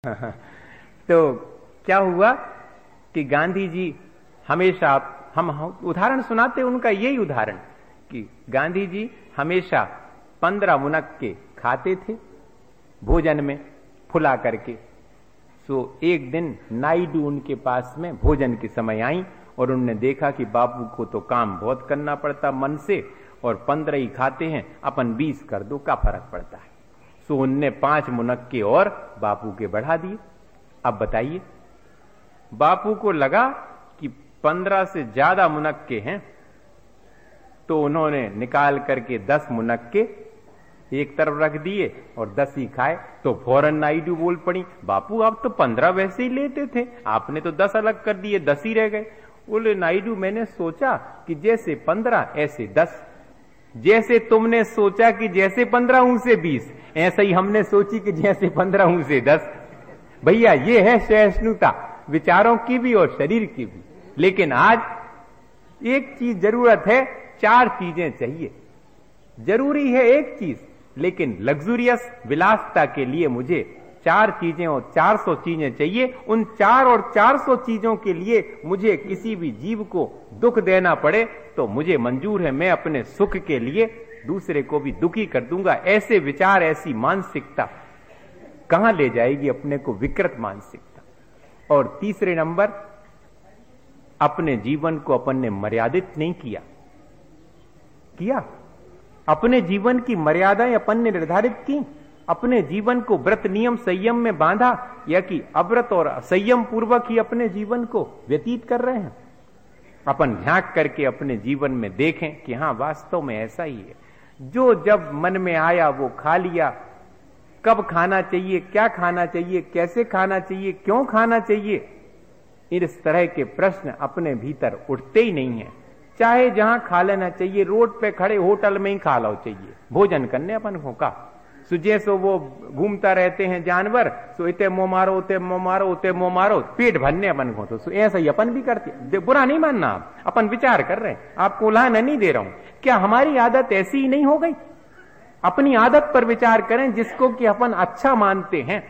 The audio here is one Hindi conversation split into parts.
तो क्या हुआ कि गांधी जी हमेशा, हम उदाहरण सुनाते उनका यही उदाहरण कि गांधी जी हमेशा 15 मुनक्के खाते थे भोजन में फुला करके। सो एक दिन नायडू उनके पास में भोजन के समय आई और उन्होंने देखा कि बापू को तो काम बहुत करना पड़ता मन से, और 15 ही खाते हैं, अपन 20 कर दो, क्या फर्क पड़ता है। सो उनने 5 मुनक्के और बापू के बढ़ा दिए। अब बताइए, बापू को लगा कि 15 से ज्यादा मुनक्के हैं, तो उन्होंने निकाल करके 10 मुनक्के एक तरफ रख दिए और 10 ही खाए। तो फौरन नायडू बोल पड़ी, बापू आप तो 15 वैसे ही लेते थे, आपने तो 10 अलग कर दिए, 10 ही रह गए। बोले नायडू मैंने सोचा कि जैसे 15 ऐसे 10, जैसे तुमने सोचा कि जैसे 15 हूं से 20, ऐसा ही हमने सोची कि जैसे 15 हूं से 10। भैया ये है सहिष्णुता, विचारों की भी और शरीर की भी। लेकिन आज एक चीज जरूरत है, 4 चीजें चाहिए। जरूरी है एक चीज, लेकिन लग्जूरियस विलासता के लिए मुझे 4 चीजें और 400 चीजें चाहिए। उन 4 और 400 चीजों के लिए मुझे किसी भी जीव को दुख देना पड़े तो मुझे मंजूर है। मैं अपने सुख के लिए दूसरे को भी दुखी कर दूंगा। ऐसे विचार, ऐसी मानसिकता कहां ले जाएगी अपने को? विकृत मानसिकता। और तीसरे नंबर, अपने जीवन को अपन ने मर्यादित नहीं किया। अपने जीवन की मर्यादाएं अपन ने निर्धारित की, अपने जीवन को व्रत नियम संयम में बांधा, या कि अव्रत और संयम पूर्वक ही अपने जीवन को व्यतीत कर रहे हैं। अपन झांक करके अपने जीवन में देखें कि हाँ वास्तव में ऐसा ही है। जो जब मन में आया वो खा लिया। कब खाना चाहिए, क्या खाना चाहिए, कैसे खाना चाहिए, क्यों खाना चाहिए, इस तरह के प्रश्न अपने भीतर उठते ही नहीं है। चाहे जहां खा लेना चाहिए, रोड पे खड़े होटल में ही खा लो चाहिए, भोजन करने अपन को का। सो जैसो वो घूमता रहते हैं जानवर, सो इते मुंह मारो, उते मुंह मारो, उते मुंह मारो, पेट भरने अपन को। तो ऐसा ही अपन भी करते। बुरा नहीं मानना, आप अपन विचार कर रहे हैं, आपको उलाहना नहीं दे रहा हूं। क्या हमारी आदत ऐसी ही नहीं हो गई? अपनी आदत पर विचार करें जिसको कि अपन अच्छा मानते हैं,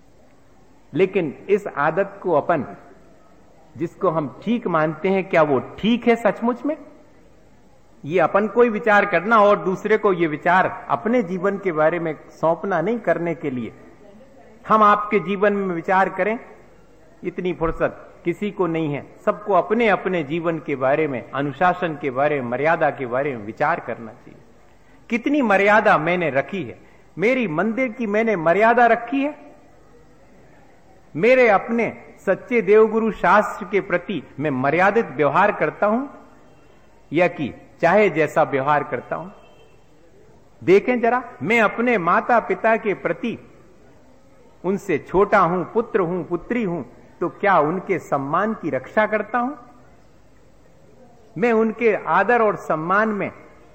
लेकिन इस आदत को अपन जिसको हम ठीक मानते हैं, क्या वो ठीक है सचमुच में? ये अपन को ही विचार करना और दूसरे को ये विचार अपने जीवन के बारे में सौंपना नहीं करने के लिए हम आपके जीवन में विचार करें। इतनी फुर्सत किसी को नहीं है। सबको अपने अपने जीवन के बारे में, अनुशासन के बारे में, मर्यादा के बारे में विचार करना चाहिए। कितनी मर्यादा मैंने रखी है? मेरी मंदिर की मैंने मर्यादा रखी है? मेरे अपने सच्चे देवगुरु शास्त्र के प्रति मैं मर्यादित व्यवहार करता हूं, या कि चाहे जैसा व्यवहार करता हूं? देखें जरा, मैं अपने माता पिता के प्रति उनसे छोटा हूं, पुत्र हूं, पुत्री हूं, तो क्या उनके सम्मान की रक्षा करता हूं? मैं उनके आदर और सम्मान में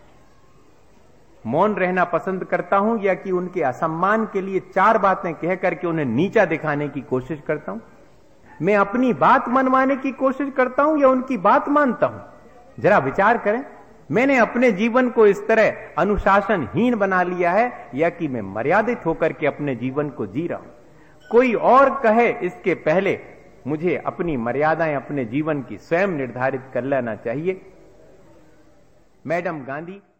मौन रहना पसंद करता हूं, या कि उनके असम्मान के लिए 4 बातें कह करके उन्हें नीचा दिखाने की कोशिश करता हूं? मैं अपनी बात मनवाने की कोशिश करता हूं या उनकी बात मानता हूं? जरा विचार करें। मैंने अपने जीवन को इस तरह अनुशासनहीन बना लिया है, या कि मैं मर्यादित होकर के अपने जीवन को जी रहा हूं? कोई और कहे इसके पहले मुझे अपनी मर्यादाएं अपने जीवन की स्वयं निर्धारित कर लेना चाहिए। मैडम गांधी